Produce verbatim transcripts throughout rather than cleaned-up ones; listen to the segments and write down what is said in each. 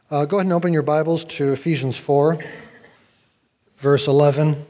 Uh, go ahead and open your Bibles to Ephesians four, verse eleven.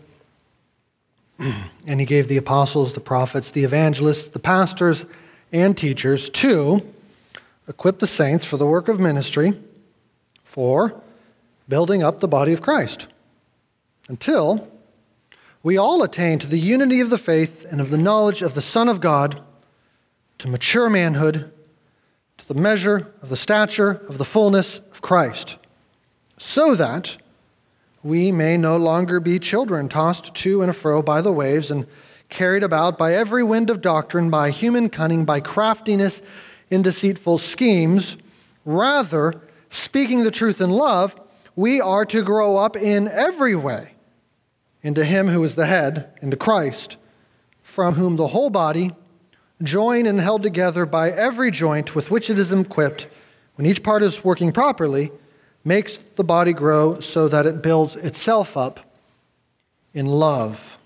And he gave the apostles, the prophets, the evangelists, the pastors, and teachers to equip the saints for the work of ministry, for building up the body of Christ, until we all attain to the unity of the faith and of the knowledge of the Son of God, to mature manhood, to the measure of the stature of the fullness of Christ, so that we may no longer be children tossed to and fro by the waves and carried about by every wind of doctrine, by human cunning, by craftiness in deceitful schemes. Rather, speaking the truth in love, we are to grow up in every way into him who is the head, into Christ, from whom the whole body, joined and held together by every joint with which it is equipped, when each part is working properly, makes the body grow so that it builds itself up in love.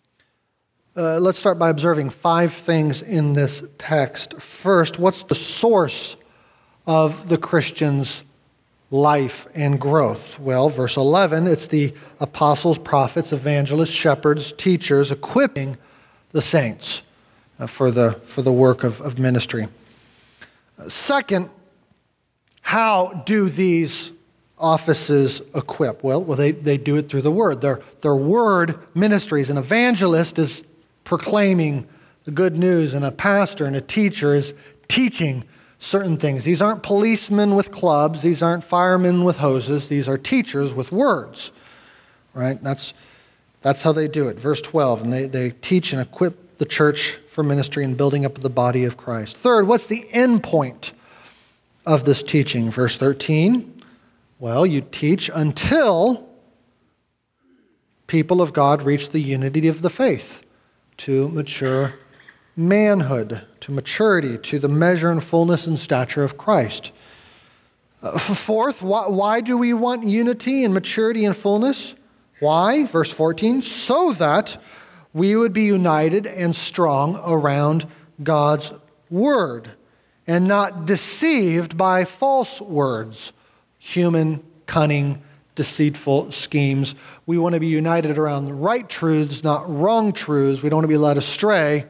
Uh, let's start by observing five things in this text. First, what's the source of the Christian's life and growth? Well, verse eleven, it's the apostles, prophets, evangelists, shepherds, teachers, equipping the saints uh, for the for the work of, of ministry. Uh, second, how do these offices equip? Well, well they, they do it through the word. Their, their word ministries. An evangelist is proclaiming the good news, and a pastor and a teacher is teaching certain things. These aren't policemen with clubs. These aren't firemen with hoses. These are teachers with words, right? That's, that's how they do it. Verse twelve, and they, they teach and equip the church for ministry and building up the body of Christ. Third, what's the end point of this teaching? Verse thirteen, well, you teach until people of God reach the unity of the faith, to mature manhood, to maturity, to the measure and fullness and stature of Christ. Uh, fourth, why, why do we want unity and maturity and fullness? Why? Verse fourteen, so that we would be united and strong around God's word and not deceived by false words, human, cunning, deceitful schemes. We want to be united around the right truths, not wrong truths. We don't want to be led astray.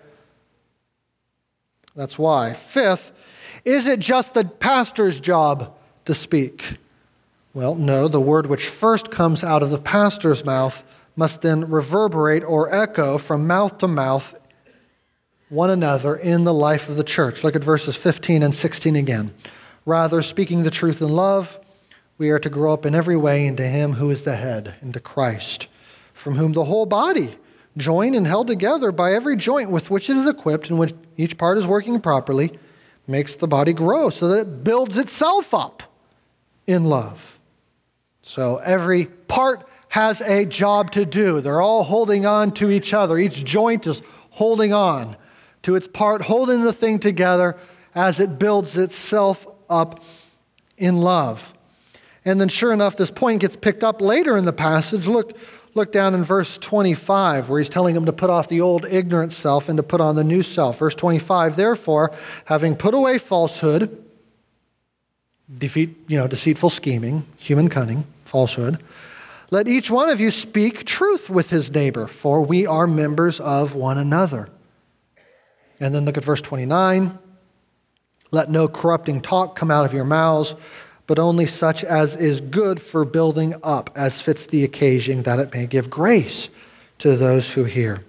That's why. Fifth, is it just the pastor's job to speak? Well, no. The word which first comes out of the pastor's mouth must then reverberate or echo from mouth to mouth one another in the life of the church. Look at verses fifteen and sixteen again. Rather, speaking the truth in love, we are to grow up in every way into him who is the head, into Christ, from whom the whole body, joined and held together by every joint with which it is equipped, and which each part is working properly, makes the body grow so that it builds itself up in love. So every part has a job to do. They're all holding on to each other. Each joint is holding on to its part, holding the thing together as it builds itself up in love. And then sure enough, this point gets picked up later in the passage. Look, look down in verse twenty-five, where he's telling them to put off the old ignorant self and to put on the new self. Verse twenty-five, therefore, having put away falsehood, defeat, you know, deceitful scheming, human cunning, falsehood, let each one of you speak truth with his neighbor, for we are members of one another. And then look at verse twenty-nine. Let no corrupting talk come out of your mouths, but only such as is good for building up, as fits the occasion, that it may give grace to those who hear.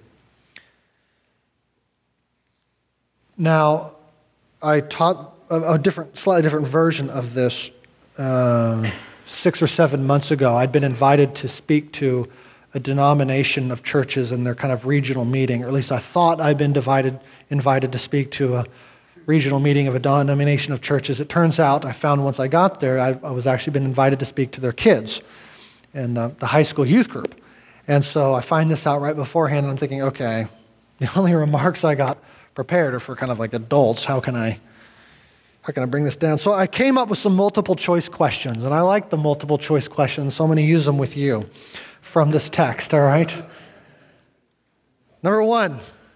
Now, I taught a, a different, slightly different version of this uh, six or seven months ago. I'd been invited to speak to a denomination of churches in their kind of regional meeting, or at least I thought I'd been divided, invited to speak to a regional meeting of a denomination of churches. It turns out, I found once I got there, I, I was actually been invited to speak to their kids in the, the high school youth group. And so I find this out right beforehand, and I'm thinking, okay, the only remarks I got prepared are for kind of like adults. How can I, how can I bring this down? So I came up with some multiple choice questions, and I like the multiple choice questions, so I'm going to use them with you from this text, all right? Number one,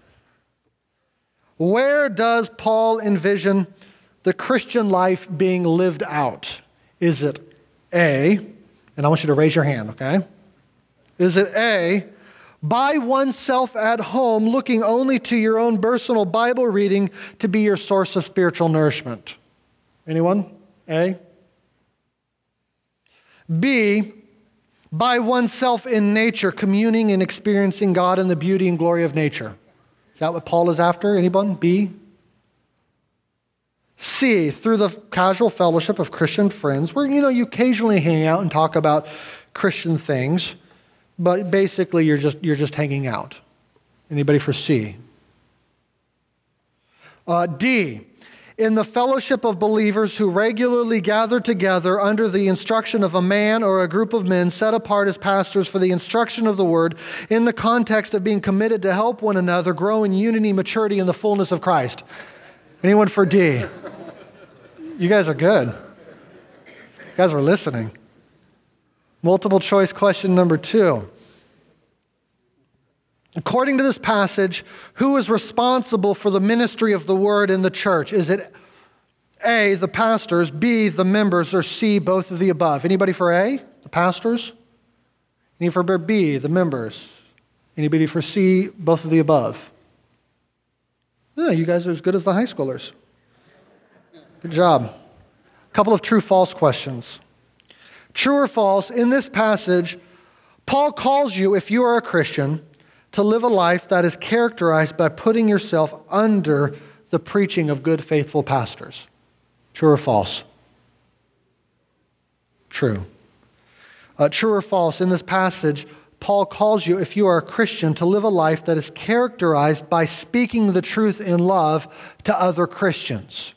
where does Paul envision the Christian life being lived out? Is it A, and I want you to raise your hand, okay? Is it A, by oneself at home, looking only to your own personal Bible reading to be your source of spiritual nourishment? Anyone? A? B, by oneself in nature, communing and experiencing God in the beauty and glory of nature. Is that what Paul is after? Anyone? B? C, through the casual fellowship of Christian friends, where, you know, you occasionally hang out and talk about Christian things, but basically you're just you're just hanging out. Anybody for C? Uh, D, in the fellowship of believers who regularly gather together under the instruction of a man or a group of men set apart as pastors for the instruction of the word in the context of being committed to help one another grow in unity, maturity, and the fullness of Christ. Anyone for D? You guys are good. You guys are listening. Multiple choice question number two. According to this passage, who is responsible for the ministry of the word in the church? Is it A, the pastors, B, the members, or C, both of the above? Anybody for A, the pastors? Any for B, the members? Anybody for C, both of the above? Yeah, you guys are as good as the high schoolers. Good job. A couple of true-false questions. True or false, in this passage, Paul calls you, if you are a Christian, to live a life that is characterized by putting yourself under the preaching of good, faithful pastors. True or false? True. Uh, true or false, in this passage, Paul calls you, if you are a Christian, to live a life that is characterized by speaking the truth in love to other Christians.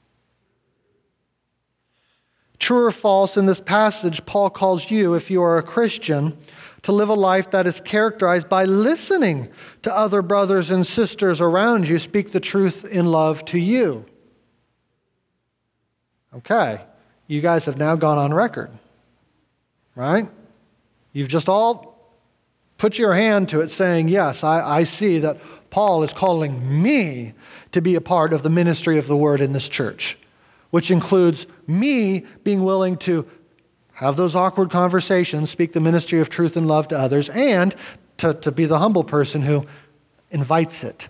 True or false, in this passage, Paul calls you, if you are a Christian, to live a life that is characterized by listening to other brothers and sisters around you speak the truth in love to you. Okay, you guys have now gone on record, right? You've just all put your hand to it saying, yes, I, I see that Paul is calling me to be a part of the ministry of the word in this church, which includes me being willing to have those awkward conversations, speak the ministry of truth and love to others, and to, to be the humble person who invites it.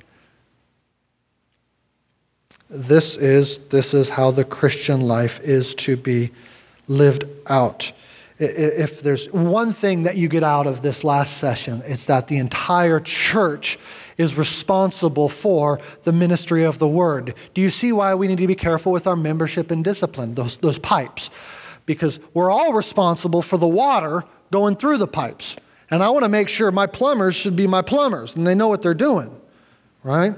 This is, this is how the Christian life is to be lived out. If there's one thing that you get out of this last session, it's that the entire church is responsible for the ministry of the word. Do you see why we need to be careful with our membership and discipline, those, those pipes? Because we're all responsible for the water going through the pipes. And I want to make sure my plumbers should be my plumbers and they know what they're doing, right?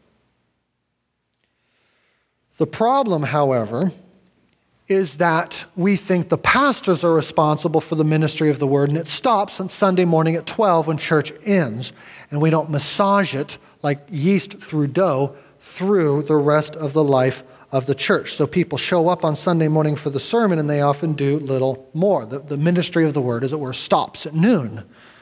The problem, however, is that we think the pastors are responsible for the ministry of the word, and it stops on Sunday morning at twelve when church ends, and we don't massage it like yeast through dough through the rest of the life of the church. So people show up on Sunday morning for the sermon, and they often do little more. The, the ministry of the word, as it were, stops at noon.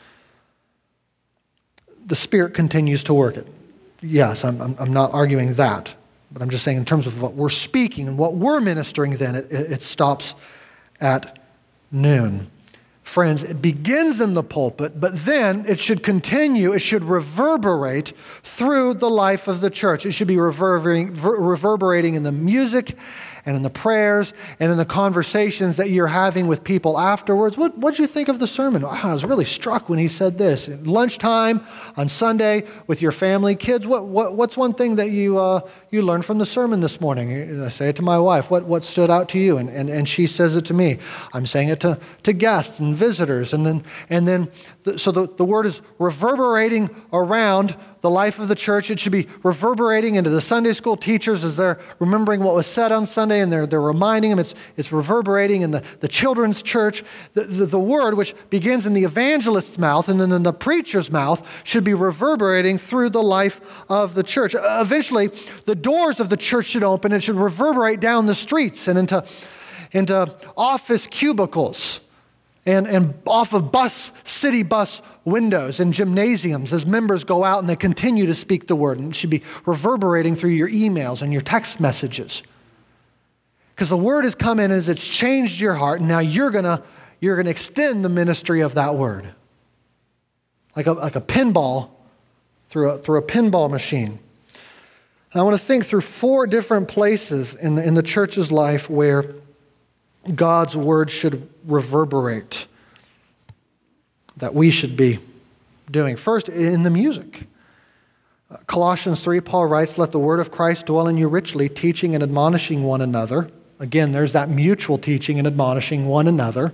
The Spirit continues to work it. Yes, I'm, I'm, I'm not arguing that. But I'm just saying in terms of what we're speaking and what we're ministering, then it, it stops at noon. Friends, it begins in the pulpit, but then it should continue, it should reverberate through the life of the church. It should be reverberating, reverberating in the music and in the prayers and in the conversations that you're having with people afterwards. What did you think of the sermon? Oh, I was really struck when he said this. At lunchtime, on Sunday, with your family, kids, what, what what's one thing that you uh, you learned from the sermon this morning? I say it to my wife. What what stood out to you? And and, and she says it to me. I'm saying it to, to guests and visitors. And then, and then the, so the, the word is reverberating around the life of the church. It should be reverberating into the Sunday school teachers as they're remembering what was said on Sunday, and they're, they're reminding them. It's, it's reverberating in the, the children's church. The, the, the word, which begins in the evangelist's mouth and then in the preacher's mouth, should be reverberating through the life of the church. Eventually, the doors of the church should open and it should reverberate down the streets and into, into office cubicles and, and off of bus, city bus windows and gymnasiums as members go out and they continue to speak the word. And it should be reverberating through your emails and your text messages. Because the word has come in as it's changed your heart, and now you're gonna you're gonna extend the ministry of that word. Like a like a pinball through a through a pinball machine. And I want to think through four different places in the in the church's life where God's word should reverberate, that we should be doing. First, in the music. Uh, Colossians three, Paul writes, "Let the word of Christ dwell in you richly, teaching and admonishing one another." Again, there's that mutual teaching and admonishing one another.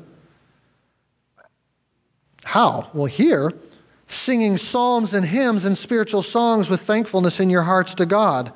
How? Well, here, singing psalms and hymns and spiritual songs with thankfulness in your hearts to God.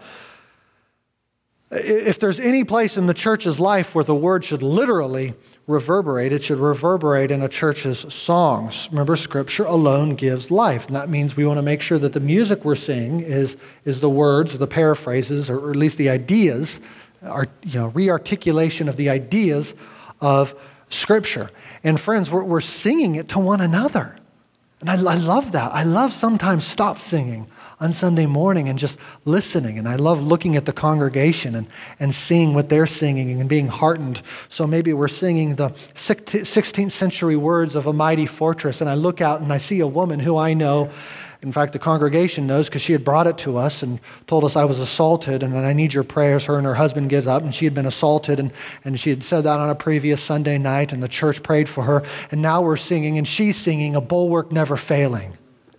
If there's any place in the church's life where the word should literally reverberate, it should reverberate in a church's songs. Remember, Scripture alone gives life. And that means we want to make sure that the music we're singing is, is the words, the paraphrases, or at least the ideas, Our, you know, re-articulation of the ideas of Scripture. And friends, we're, we're singing it to one another. And I, I love that. I love sometimes stop singing on Sunday morning and just listening. And I love looking at the congregation and, and seeing what they're singing and being heartened. So maybe we're singing the sixteenth century words of A Mighty Fortress. And I look out and I see a woman who I know. In fact, the congregation knows because she had brought it to us and told us I was assaulted and I need your prayers. Her and her husband get up and she had been assaulted and, and she had said that on a previous Sunday night and the church prayed for her. And now we're singing and she's singing A Bulwark Never Failing.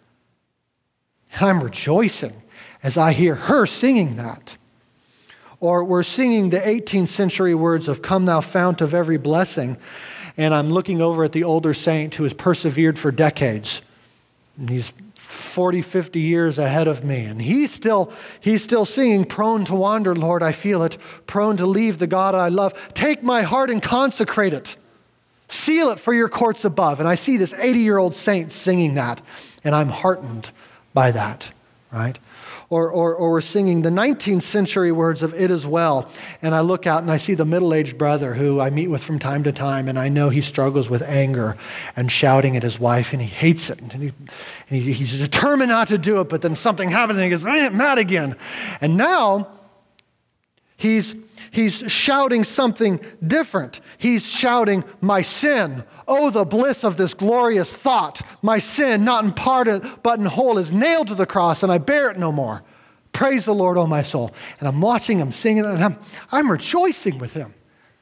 And I'm rejoicing as I hear her singing that. Or we're singing the eighteenth century words of Come Thou Fount of Every Blessing. And I'm looking over at the older saint who has persevered for decades. And he's forty, fifty years ahead of me. And he's still, he's still singing, prone to wander, Lord, I feel it. Prone to leave the God I love. Take my heart and consecrate it. Seal it for your courts above. And I see this eighty-year-old saint singing that. And I'm heartened by that, right? Or, or, or we're singing the nineteenth century words of It Is Well. And I look out and I see the middle-aged brother who I meet with from time to time. And I know he struggles with anger and shouting at his wife. And he hates it. And, he, and he, he's determined not to do it. But then something happens and he gets mad again. And now he's, he's shouting something different. He's shouting, my sin. Oh, the bliss of this glorious thought. My sin, not in part but in whole, is nailed to the cross, and I bear it no more. Praise the Lord, O my soul. And I'm watching him singing, and I'm, I'm rejoicing with him.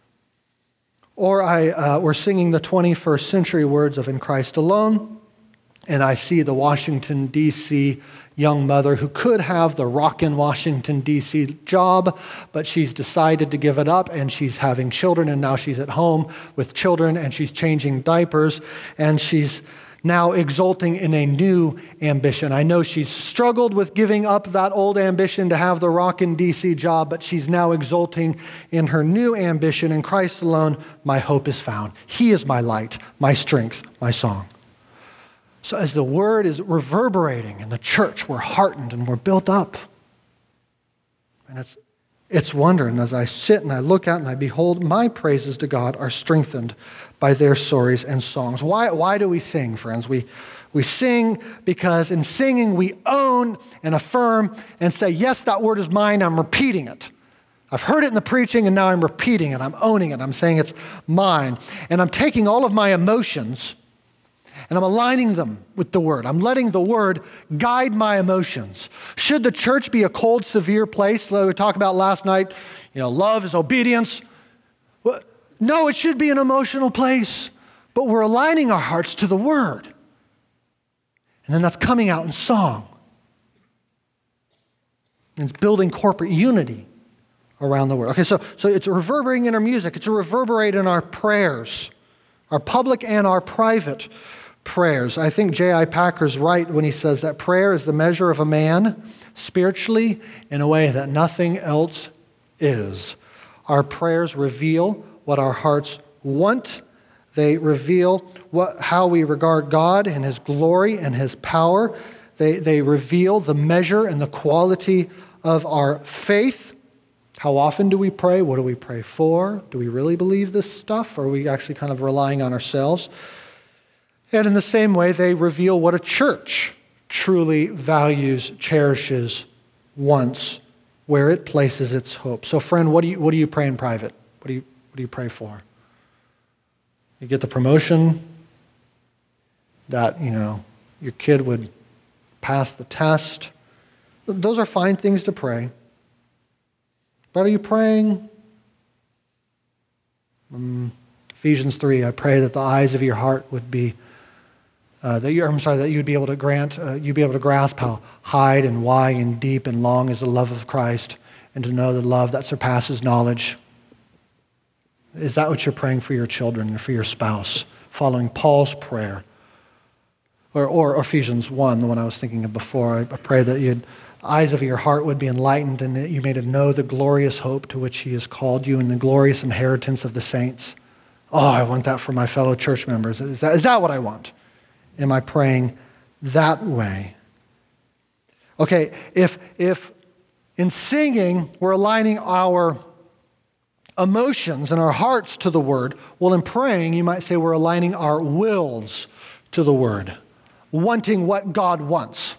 Or I, uh, we're singing the twenty-first century words of In Christ Alone, and I see the Washington, D C young mother who could have the rockin' Washington, D C job, but she's decided to give it up, and she's having children, and now she's at home with children, and she's changing diapers, and she's now exulting in a new ambition. I know she's struggled with giving up that old ambition to have the rockin' D C job, but she's now exulting in her new ambition. In Christ alone, my hope is found. He is my light, my strength, my song. So as the word is reverberating in the church, we're heartened and we're built up. And it's it's wonder. And as I sit and I look out and I behold, my praises to God are strengthened by their stories and songs. Why, why do we sing, friends? We, we sing because in singing we own and affirm and say, yes, that word is mine, I'm repeating it. I've heard it in the preaching and now I'm repeating it. I'm owning it. I'm saying it's mine. And I'm taking all of my emotions and I'm aligning them with the word. I'm letting the word guide my emotions. Should the church be a cold, severe place, like we talked about last night, you know, love is obedience. Well, no, it should be an emotional place. But we're aligning our hearts to the word. And then that's coming out in song. And it's building corporate unity around the word. Okay, so, so it's reverberating in our music. It's a reverberate in our prayers, our public and our private prayers. I think J I Packer's right when he says that prayer is the measure of a man spiritually in a way that nothing else is. Our prayers reveal what our hearts want. They reveal what, how we regard God and His glory and His power. They, they reveal the measure and the quality of our faith. How often do we pray? What do we pray for? Do we really believe this stuff? Or are we actually kind of relying on ourselves? And in the same way, they reveal what a church truly values, cherishes, wants, where it places its hope. So friend, what do you, what do you pray in private? What do you, what do you pray for? You get the promotion, that, you know, your kid would pass the test. Those are fine things to pray. But are you praying? Um, Ephesians three, I pray that the eyes of your heart would be, uh, that you, I'm sorry, that you'd be able to grant, uh, you'd be able to grasp how high and wide and deep and long is the love of Christ, and to know the love that surpasses knowledge. Is that what you're praying for your children and for your spouse? Following Paul's prayer. Or, or Ephesians one, the one I was thinking of before. I, I pray that you'd, the eyes of your heart would be enlightened and that you may know the glorious hope to which he has called you and the glorious inheritance of the saints. Oh, I want that for my fellow church members. Is that, is that what I want? Am I praying that way? Okay, if, if in singing we're aligning our emotions and our hearts to the word, well, in praying, you might say we're aligning our wills to the word, wanting what God wants.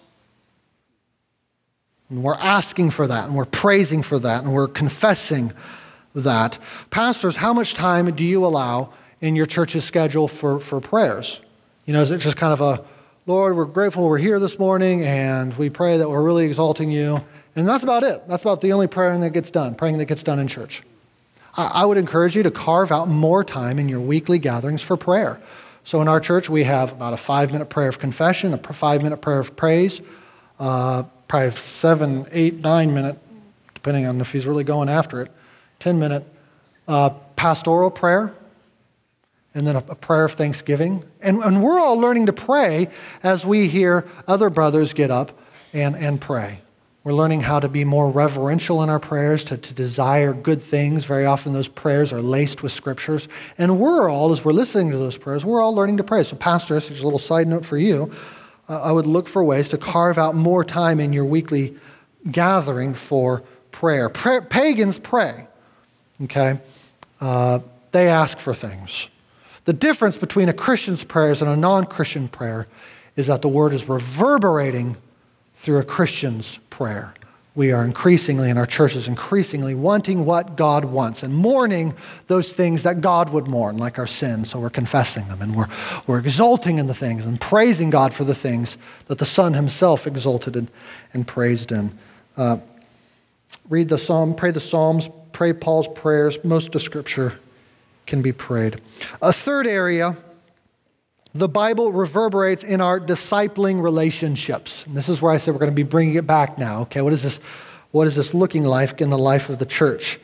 And we're asking for that, and we're praising for that, and we're confessing that. Pastors, how much time do you allow in your church's schedule for, for prayers? You know, is it just kind of a, Lord, we're grateful we're here this morning, and we pray that we're really exalting you, and that's about it. That's about the only prayer that gets done, praying that gets done in church. I would encourage you to carve out more time in your weekly gatherings for prayer. So in our church, we have about a five-minute prayer of confession, a five-minute prayer of praise, uh, probably seven, eight, nine-minute, depending on if he's really going after it, ten-minute uh, pastoral prayer, and then a, a prayer of thanksgiving. And, and we're all learning to pray as we hear other brothers get up and, and pray. We're learning how to be more reverential in our prayers, to, to desire good things. Very often those prayers are laced with scriptures. And we're all, as we're listening to those prayers, we're all learning to pray. So pastors, just a little side note for you, uh, I would look for ways to carve out more time in your weekly gathering for prayer. pra- pagans pray, okay? Uh, they ask for things. The difference between a Christian's prayers and a non-Christian prayer is that the word is reverberating through a Christian's prayer. We are increasingly, in our churches, increasingly wanting what God wants and mourning those things that God would mourn, like our sins. So we're confessing them, and we're, we're exulting in the things and praising God for the things that the Son himself exulted in and praised in. Uh, read the Psalm, pray the Psalms, pray Paul's prayers. Most of Scripture can be prayed. A third area, the Bible reverberates in our discipling relationships. And this is where I said we're going to be bringing it back now. Okay, what is this? What is this looking like in the life of the church?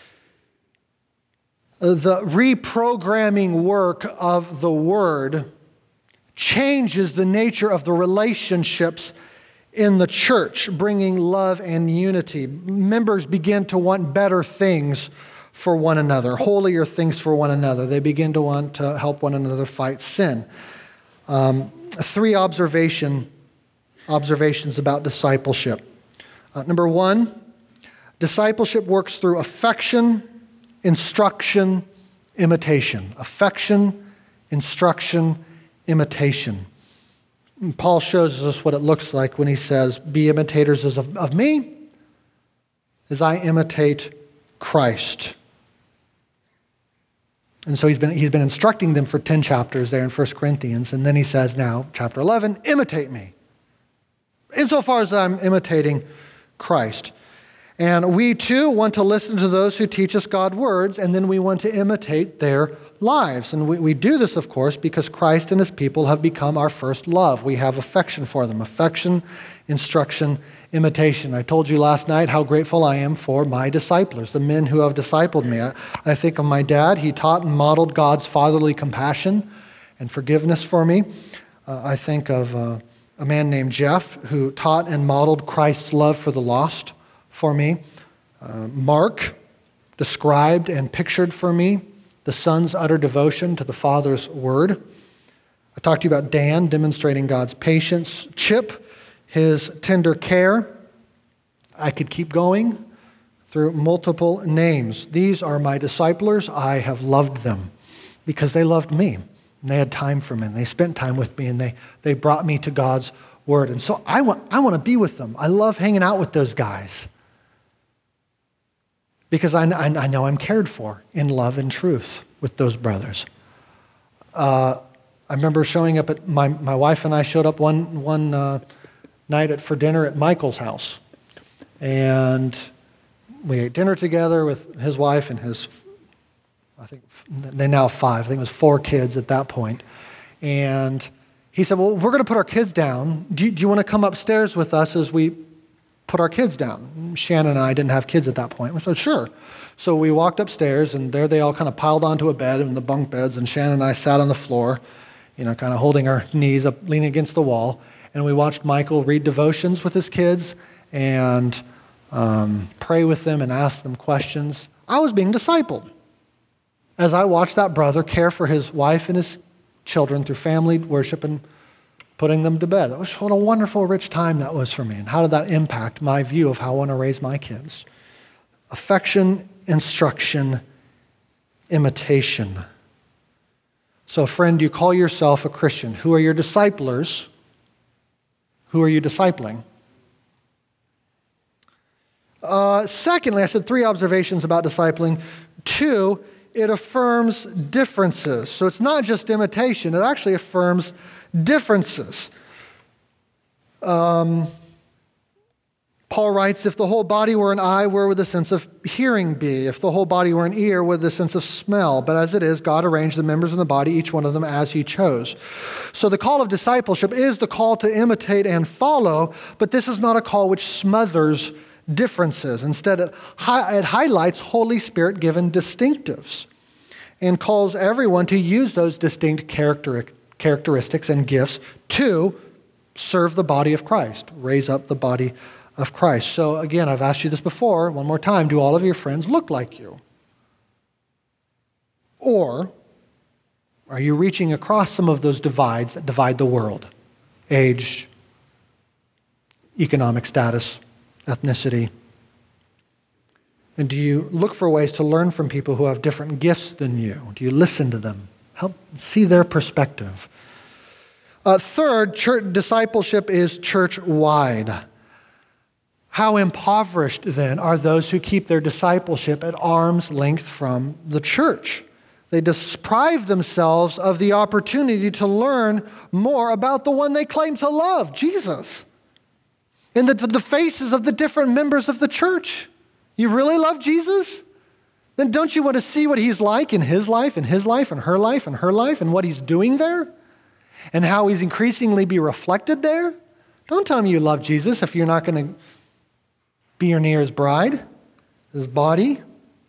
The reprogramming work of the Word changes the nature of the relationships in the church, bringing love and unity. Members begin to want better things for one another, holier things for one another. They begin to want to help one another fight sin. Um, three observation observations about discipleship. Uh, number one, discipleship works through affection, instruction, imitation. Affection, instruction, imitation. And Paul shows us what it looks like when he says, be imitators of, of me as I imitate Christ. And so he's been, he's been instructing them for ten chapters there in First Corinthians. And then he says now, chapter eleven, imitate me. Insofar as I'm imitating Christ. And we too want to listen to those who teach us God's words, and then we want to imitate their lives. And we, we do this, of course, because Christ and his people have become our first love. We have affection for them. Affection, instruction, imitation. I told you last night how grateful I am for my disciplers, the men who have discipled me. I, I think of my dad. He taught and modeled God's fatherly compassion and forgiveness for me. Uh, I think of uh, a man named Jeff who taught and modeled Christ's love for the lost for me. Uh, Mark described and pictured for me the Son's utter devotion to the Father's word. I talked to you about Dan demonstrating God's patience. Chip, his tender care. I could keep going through multiple names. These are my disciplers. I have loved them because they loved me. And they had time for me, and they spent time with me, and they, they brought me to God's word. And so I want, I want to be with them. I love hanging out with those guys. because I, I, I know I'm cared for in love and truth with those brothers. Uh, I remember showing up at, my, my wife and I showed up one, one uh, night at, for dinner at Michael's house. And we ate dinner together with his wife and his, I think they now have five, I think it was four kids at that point. And he said, well, we're going to put our kids down. Do you, do you want to come upstairs with us as we put our kids down? Shannon and I didn't have kids at that point. We said, sure. So we walked upstairs, and there they all kind of piled onto a bed in the bunk beds, and Shannon and I sat on the floor, you know, kind of holding our knees up, leaning against the wall, and we watched Michael read devotions with his kids and um, pray with them and ask them questions. I was being discipled as I watched that brother care for his wife and his children through family worship and putting them to bed. That was what a wonderful, rich time that was for me. And how did that impact my view of how I want to raise my kids? Affection, instruction, imitation. So, friend, you call yourself a Christian. Who are your disciplers? Who are you discipling? Uh, secondly, I said three observations about discipling. Two, it affirms differences. So it's not just imitation, it actually affirms differences. Um, Paul writes, if the whole body were an eye, where would the sense of hearing be? If the whole body were an ear, where would the sense of smell? But as it is, God arranged the members of the body, each one of them as he chose. So the call of discipleship is the call to imitate and follow, but this is not a call which smothers differences. Instead, it, hi- it highlights Holy Spirit-given distinctives and calls everyone to use those distinct character- characteristics and gifts to serve the body of Christ, raise up the body of Christ. So again, I've asked you this before, one more time, do all of your friends look like you? Or are you reaching across some of those divides that divide the world? Age, economic status, ethnicity. And do you look for ways to learn from people who have different gifts than you? Do you listen to them? Help see their perspective. Uh, third, church discipleship is church-wide. How impoverished, then, are those who keep their discipleship at arm's length from the church? They deprive themselves of the opportunity to learn more about the one they claim to love, Jesus, in the, the faces of the different members of the church. You really love Jesus? Then don't you want to see what he's like in his life, in his life, and her life, and her life, and what he's doing there? And how he's increasingly be reflected there? Don't tell me you love Jesus if you're not going to be near his bride, his body.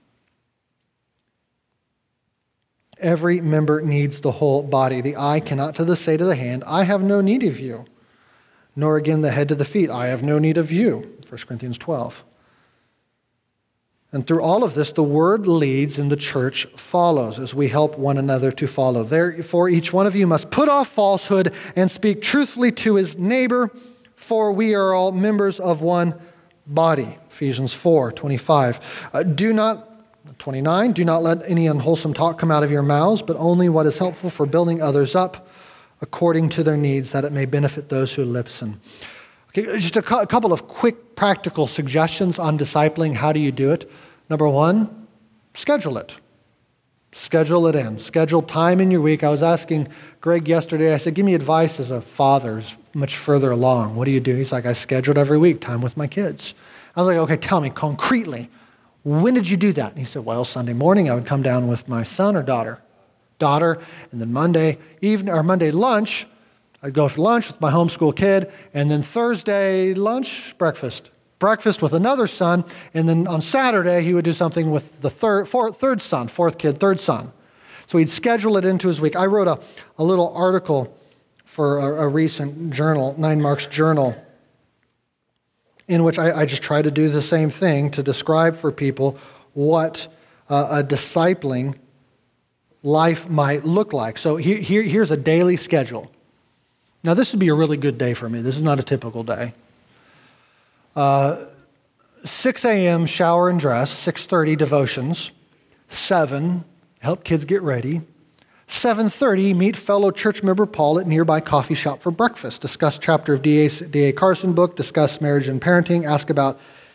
Every member needs the whole body. The eye cannot to the say to the hand, I have no need of you. Nor again the head to the feet, I have no need of you. First Corinthians twelve. And through all of this, the word leads and the church follows as we help one another to follow. Therefore, each one of you must put off falsehood and speak truthfully to his neighbor, for we are all members of one body. Ephesians four twenty-five. Uh, do not, twenty-nine, do not let any unwholesome talk come out of your mouths, but only what is helpful for building others up according to their needs, that it may benefit those who listen. Okay, just a, cu- a couple of quick practical suggestions on discipling. How do you do it? Number one, schedule it. Schedule it in. Schedule time in your week. I was asking Greg yesterday, I said, give me advice as a father who's much further along. What do you do? He's like, I scheduled every week time with my kids. I was like, okay, tell me concretely, when did you do that? And he said, well, Sunday morning I would come down with my son or daughter. Daughter, and then Monday evening or Monday lunch, I'd go for lunch with my homeschool kid, and then Thursday lunch, breakfast. Breakfast with another son, and then on Saturday he would do something with the third, fourth, third son, fourth kid, third son. So he'd schedule it into his week. I wrote a, a little article for a, a recent journal, Nine Marks Journal, in which I, I just try to do the same thing to describe for people what uh, a discipling life might look like. So here, here, here's a daily schedule. Now, this would be a really good day for me. This is not a typical day. Uh, six a.m. shower and dress, six thirty devotions, seven, help kids get ready, seven thirty, meet fellow church member Paul at nearby coffee shop for breakfast, discuss chapter of D A, D A Carson book, discuss marriage and parenting, ask about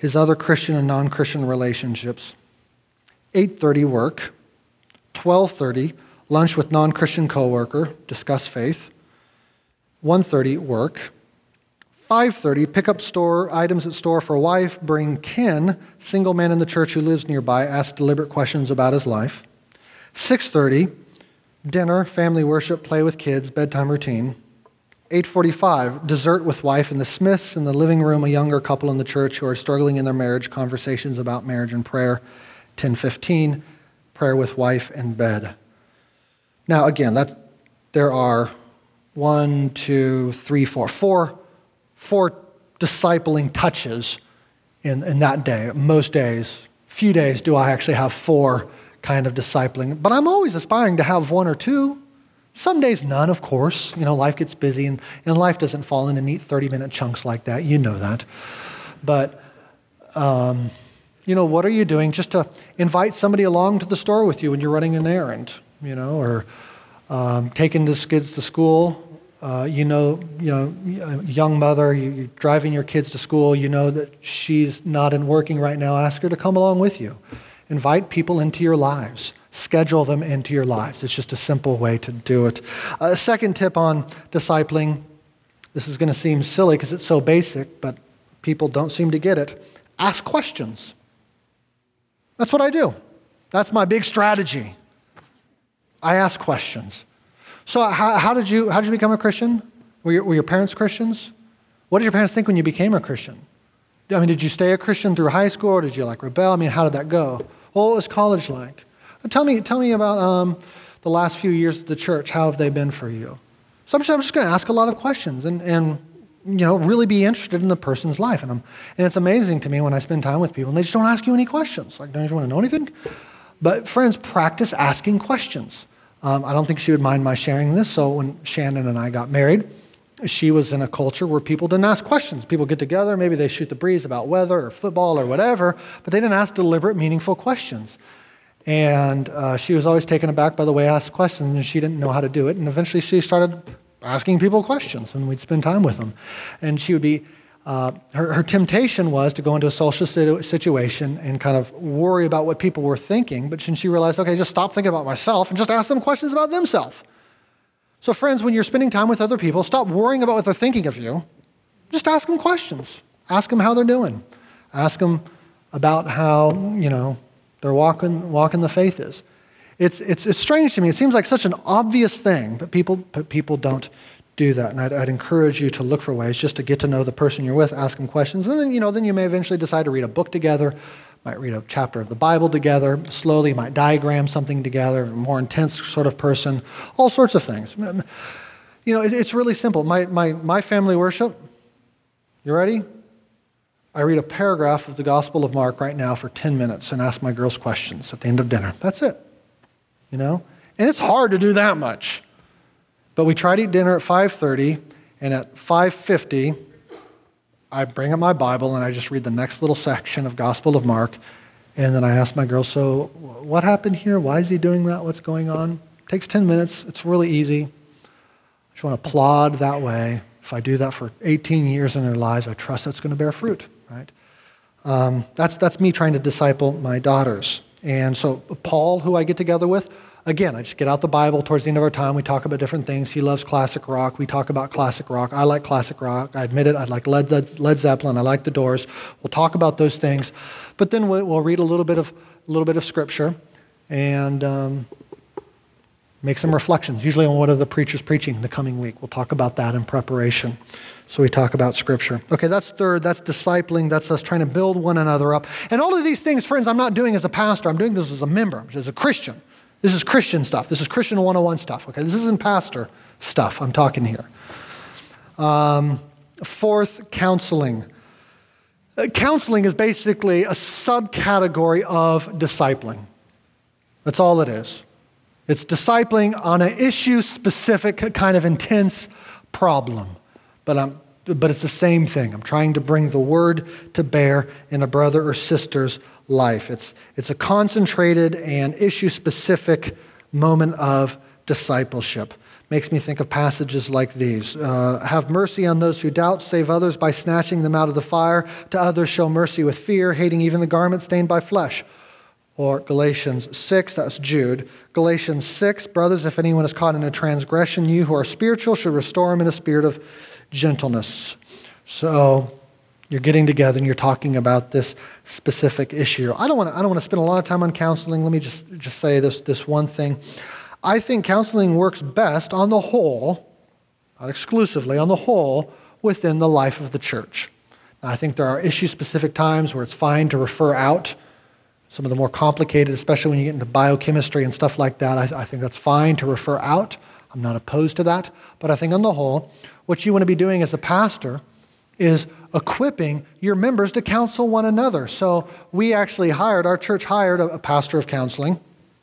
his other Christian and non-Christian relationships. eight thirty, work. twelve thirty, lunch with non-Christian coworker, discuss faith. one thirty, work. five thirty, pick up store items at store for wife, bring kin, single man in the church who lives nearby, ask deliberate questions about his life. six thirty, dinner, family worship, play with kids, bedtime routine. eight forty-five, dessert with wife and the Smiths, in the living room, a younger couple in the church who are struggling in their marriage, conversations about marriage and prayer. ten fifteen, prayer with wife and bed. Now again, that there are one, two, three, four, four, four discipling touches in, in that day. Most days, few days do I actually have four kind of discipling. But I'm always aspiring to have one or two. Some days none, of course. You know, life gets busy, and, and life doesn't fall into neat thirty-minute chunks like that. You know that. But, um, you know, what are you doing just to invite somebody along to the store with you when you're running an errand, you know, or um, taking the kids to school. Uh, you know, you know, a young mother, you, you're driving your kids to school, you know that she's not in working right now. Ask her to come along with you. Invite people into your lives. Schedule them into your lives. It's just a simple way to do it. A uh, second tip on discipling, this is going to seem silly because it's so basic, but people don't seem to get it. Ask questions. That's what I do. That's my big strategy. I ask questions. So how, how did you how did you become a Christian? Were your, were your parents Christians? What did your parents think when you became a Christian? I mean, did you stay a Christian through high school, or did you like rebel? I mean, how did that go? What was college like? Tell me, tell me about um, the last few years at the church. How have they been for you? So I'm just, I'm just going to ask a lot of questions and, and you know really be interested in the person's life. And I'm, and it's amazing to me when I spend time with people and they just don't ask you any questions. Like, don't you want to know anything? But friends, practice asking questions. Um, I don't think she would mind my sharing this. So when Shannon and I got married, she was in a culture where people didn't ask questions. People get together, maybe they shoot the breeze about weather or football or whatever, but they didn't ask deliberate, meaningful questions. And uh, she was always taken aback by the way I asked questions, and she didn't know how to do it. And eventually she started asking people questions, and we'd spend time with them. And she would be, uh, her, her temptation was to go into a social situ- situation and kind of worry about what people were thinking. But then she realized, okay, just stop thinking about myself and just ask them questions about themselves. So friends, when you're spending time with other people, stop worrying about what they're thinking of you. Just ask them questions. Ask them how they're doing. Ask them about how, you know, their walk in, walk in the faith is. It's, it's, it's strange to me. It seems like such an obvious thing, but people, but people don't do that. And I'd, I'd encourage you to look for ways just to get to know the person you're with, ask them questions, and then, you know, then you may eventually decide to read a book together, might read a chapter of the Bible together, slowly might diagram something together, a more intense sort of person, all sorts of things. You know, it, it's really simple. My, my, my family worship, you ready? I read a paragraph of the Gospel of Mark right now for ten minutes and ask my girls questions at the end of dinner. That's it, you know? And it's hard to do that much. But we try to eat dinner at five thirty, and at five fifty, I bring up my Bible and I just read the next little section of Gospel of Mark, and then I ask my girls, so what happened here? Why is he doing that? What's going on? It takes ten minutes. It's really easy. I just want to plod that way. If I do that for eighteen years in their lives, I trust that's going to bear fruit, right? Um, that's, that's me trying to disciple my daughters. And so Paul, who I get together with, again, I just get out the Bible towards the end of our time. We talk about different things. He loves classic rock. We talk about classic rock. I like classic rock. I admit it. I like Led, Led, Led Zeppelin. I like the Doors. We'll talk about those things. But then we'll, we'll read a little bit of a little bit of Scripture and um, make some reflections, usually on what are the preachers preaching the coming week. We'll talk about that in preparation. So we talk about Scripture. Okay, that's third. That's discipling. That's us trying to build one another up. And all of these things, friends, I'm not doing as a pastor. I'm doing this as a member, as a Christian. This is Christian stuff. This is Christian one oh one stuff. Okay, this isn't pastor stuff I'm talking here. Um, fourth, counseling. Uh, counseling is basically a subcategory of discipling. That's all it is. It's discipling on an issue-specific kind of intense problem. But I'm, but it's the same thing. I'm trying to bring the word to bear in a brother or sister's life. It's, it's a concentrated and issue-specific moment of discipleship. makes me think of passages like these. Uh, have mercy on those who doubt, save others by snatching them out of the fire. To others show mercy with fear, hating even the garment stained by flesh. Or Galatians six, that's Jude. Galatians six, brothers, if anyone is caught in a transgression, you who are spiritual should restore him in a spirit of gentleness. So you're getting together and you're talking about this specific issue. I don't want to, I don't want to spend a lot of time on counseling. Let me just, just say this, this one thing. I think counseling works best on the whole, not exclusively, on the whole, within the life of the church. Now, I think there are issue-specific times where it's fine to refer out some of the more complicated, especially when you get into biochemistry and stuff like that. I, I think that's fine to refer out. I'm not opposed to that. But I think on the whole, what you want to be doing as a pastor is equipping your members to counsel one another. So we actually hired, our church hired a, a pastor of counseling.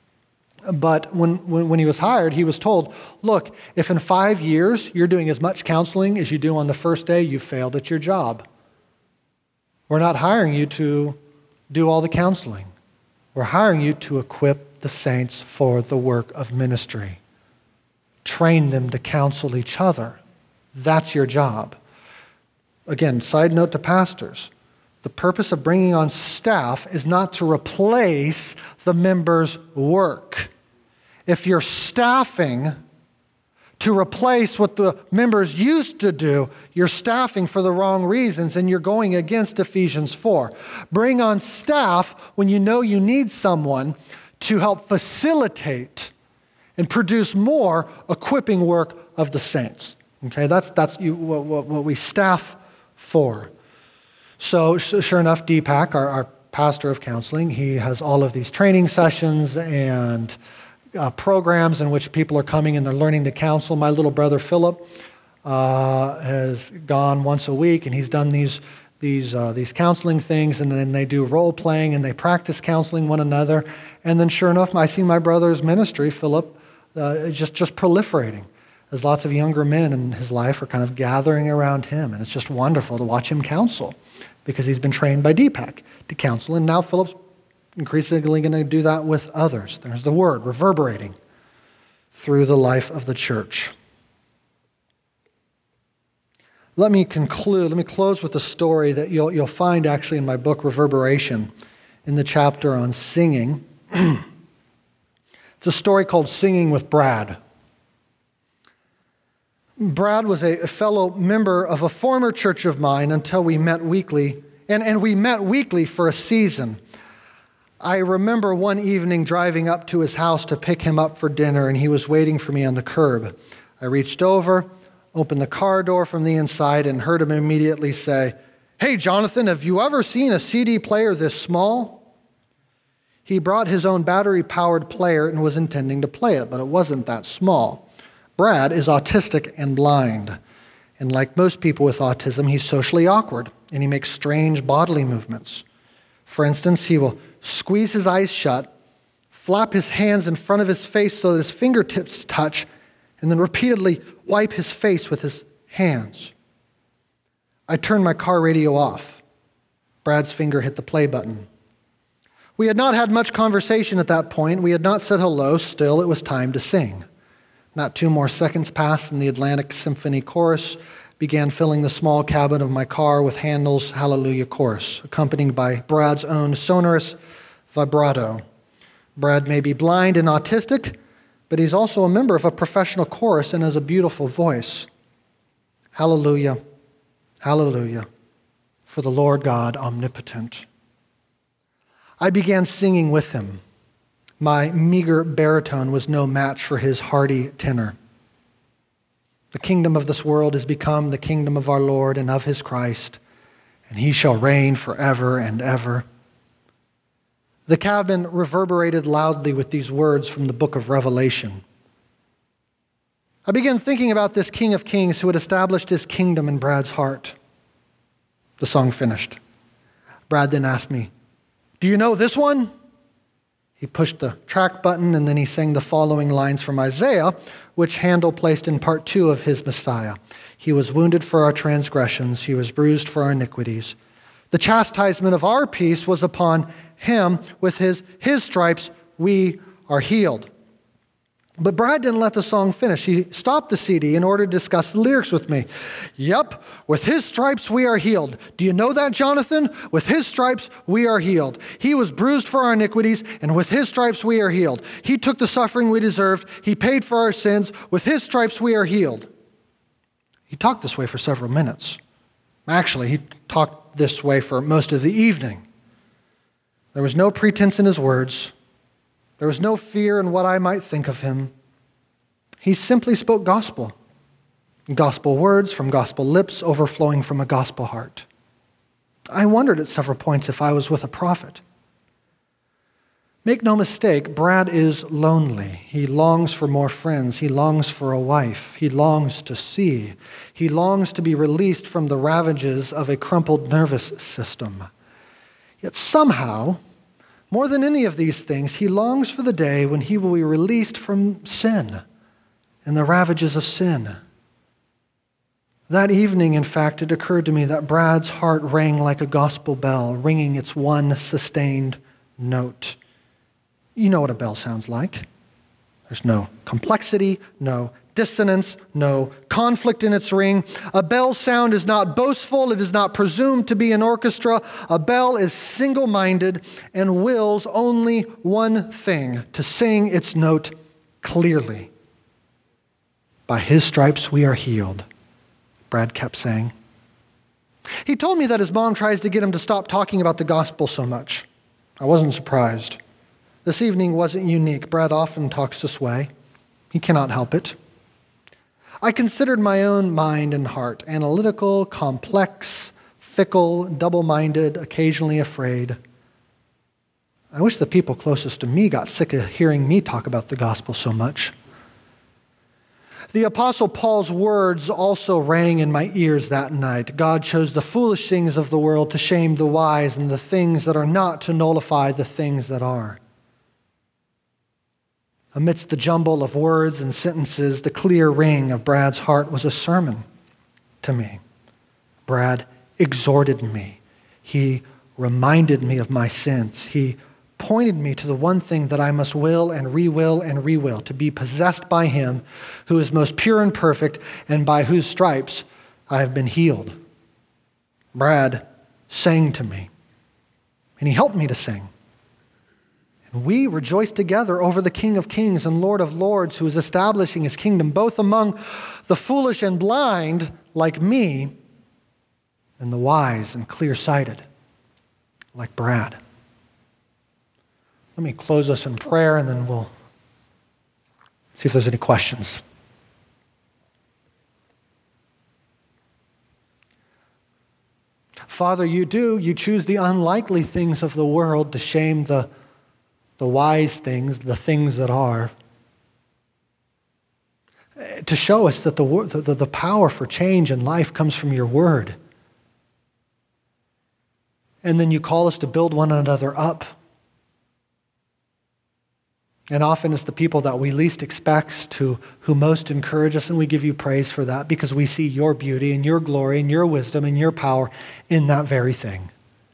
But when, when, when he was hired, he was told, look, if in five years you're doing as much counseling as you do on the first day, you failed at your job. We're not hiring you to do all the counseling. We're hiring you to equip the saints for the work of ministry. Train them to counsel each other. That's your job. Again, side note to pastors. The purpose of bringing on staff is not to replace the members' work. If you're staffing to replace what the members used to do, you're staffing for the wrong reasons and you're going against Ephesians four. Bring on staff when you know you need someone to help facilitate and produce more equipping work of the saints. Okay, that's that's you, what, what, what we staff for. So sure enough, Deepak, our, our pastor of counseling, he has all of these training sessions and uh, programs in which people are coming and they're learning to counsel. My little brother Philip uh, has gone once a week and he's done these these uh, these counseling things, and then they do role playing and they practice counseling one another. And then sure enough, I see my brother's ministry, Philip, uh, just just proliferating. As lots of younger men in his life are kind of gathering around him, and it's just wonderful to watch him counsel, because he's been trained by Deepak to counsel, and now Philip's increasingly going to do that with others. There's the word, reverberating through the life of the church. Let me conclude, let me close with a story that you'll, you'll find actually in my book, Reverberation, in the chapter on singing. It's a story called Singing with Brad. Brad was a fellow member of a former church of mine until we met weekly, and, and we met weekly for a season. I remember one evening driving up to his house to pick him up for dinner, and he was waiting for me on the curb. I reached over, opened the car door from the inside, and heard him immediately say, "Hey, Jonathan, have you ever seen a C D player this small?" He brought his own battery-powered player and was intending to play it, but it wasn't that small. Brad is autistic and blind, and like most people with autism, he's socially awkward, and he makes strange bodily movements. For instance, he will squeeze his eyes shut, flap his hands in front of his face so that his fingertips touch, and then repeatedly wipe his face with his hands. I turned my car radio off. Brad's finger hit the play button. We had not had much conversation at that point. We had not said hello. Still, it was time to sing. Not two more seconds passed, and the Atlantic Symphony Chorus began filling the small cabin of my car with Handel's Hallelujah Chorus, accompanied by Brad's own sonorous vibrato. Brad may be blind and autistic, but he's also a member of a professional chorus and has a beautiful voice. Hallelujah, hallelujah, for the Lord God omnipotent. I began singing with him. My meager baritone was no match for his hearty tenor. The kingdom of this world has become the kingdom of our Lord and of his Christ, and he shall reign forever and ever. The cabin reverberated loudly with these words from the book of Revelation. I began thinking about this King of Kings who had established his kingdom in Brad's heart. The song finished. Brad then asked me, "Do you know this one?" He pushed the track button, and then he sang the following lines from Isaiah, which Handel placed in part two of his Messiah. He was wounded for our transgressions. He was bruised for our iniquities. The chastisement of our peace was upon him. With his, his stripes we are healed. But Brad didn't let the song finish. He stopped the C D in order to discuss the lyrics with me. Yep, with his stripes we are healed. Do you know that, Jonathan? With his stripes we are healed. He was bruised for our iniquities, and with his stripes we are healed. He took the suffering we deserved. He paid for our sins. With his stripes we are healed. He talked this way for several minutes. Actually, he talked this way for most of the evening. There was no pretense in his words. There was no fear in what I might think of him. He simply spoke gospel. Gospel words from gospel lips overflowing from a gospel heart. I wondered at several points if I was with a prophet. Make no mistake, Brad is lonely. He longs for more friends. He longs for a wife. He longs to see. He longs to be released from the ravages of a crumpled nervous system. Yet somehow, more than any of these things, he longs for the day when he will be released from sin and the ravages of sin. That evening, in fact, it occurred to me that Brad's heart rang like a gospel bell, ringing its one sustained note. You know what a bell sounds like. There's no complexity, no dissonance, no conflict in its ring. A bell sound is not boastful. It is not presumed to be an orchestra. A bell is single-minded and wills only one thing, to sing its note clearly. By his stripes we are healed, Brad kept saying. He told me that his mom tries to get him to stop talking about the gospel so much. I wasn't surprised. This evening wasn't unique. Brad often talks this way. He cannot help it. I considered my own mind and heart, analytical, complex, fickle, double-minded, occasionally afraid. I wish the people closest to me got sick of hearing me talk about the gospel so much. The Apostle Paul's words also rang in my ears that night. God chose the foolish things of the world to shame the wise, and the things that are not to nullify the things that are. Amidst the jumble of words and sentences, the clear ring of Brad's heart was a sermon to me. Brad exhorted me. He reminded me of my sins. He pointed me to the one thing that I must will and re-will and re-will, to be possessed by him who is most pure and perfect, and by whose stripes I have been healed. Brad sang to me, and he helped me to sing. And we rejoice together over the King of Kings and Lord of Lords, who is establishing his kingdom both among the foolish and blind like me, and the wise and clear-sighted like Brad. Let me close us in prayer, and then we'll see if there's any questions. Father, you do. You choose the unlikely things of the world to shame the the wise things, the things that are, to show us that the, the, the power for change in life comes from your word. And then you call us to build one another up. And often it's the people that we least expect who, who most encourage us, and we give you praise for that because we see your beauty and your glory and your wisdom and your power in that very thing.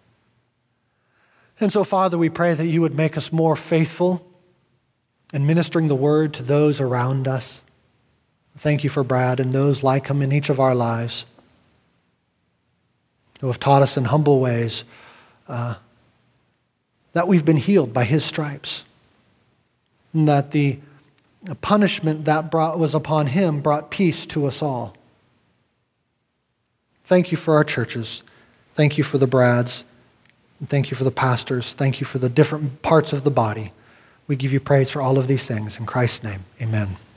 And so, Father, we pray that you would make us more faithful in ministering the word to those around us. Thank you for Brad and those like him in each of our lives who have taught us in humble ways uh, that we've been healed by his stripes, and that the punishment that brought was upon him brought peace to us all. Thank you for our churches. Thank you for the Brads. And thank you for the pastors. Thank you for the different parts of the body. We give you praise for all of these things. In Christ's name, amen.